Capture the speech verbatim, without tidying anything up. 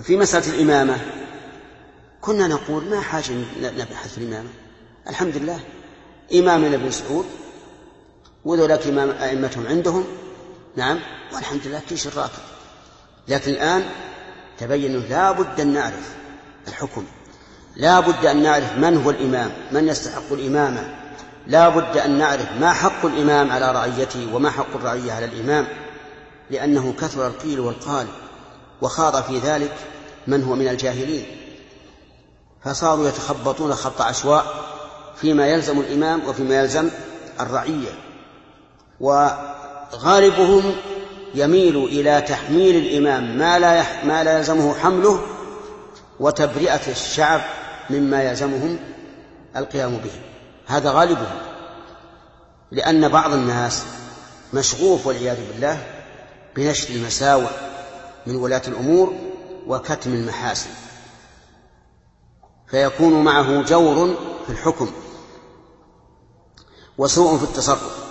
في مسألة الإمامة كنا نقول ما حاجة نبحث في الإمامة، الحمد لله إمامنا ابن سعود وذلك إمام أئمتهم عندهم، نعم، والحمد لله كل شيء راكب. لكن الآن تبين لا بد أن نعرف الحكم، لا بد أن نعرف من هو الإمام، من يستحق الإمامة، لا بد أن نعرف ما حق الإمام على رعيته وما حق الرعية على الإمام، لأنه كثر القيل والقال وخاض في ذلك من هو من الجاهلين، فصاروا يتخبطون خط عشواء فيما يلزم الإمام وفيما يلزم الرعية، وغالبهم يميل إلى تحميل الإمام ما لا, يح... ما لا يلزمه حمله وتبرئة الشعب مما يلزمهم القيام به، هذا غالبهم، لأن بعض الناس مشغوف والعياذ بالله بنشر المساوئ من ولاة الأمور وكتم المحاسن، فيكون معه جور في الحكم وسوء في التصرف.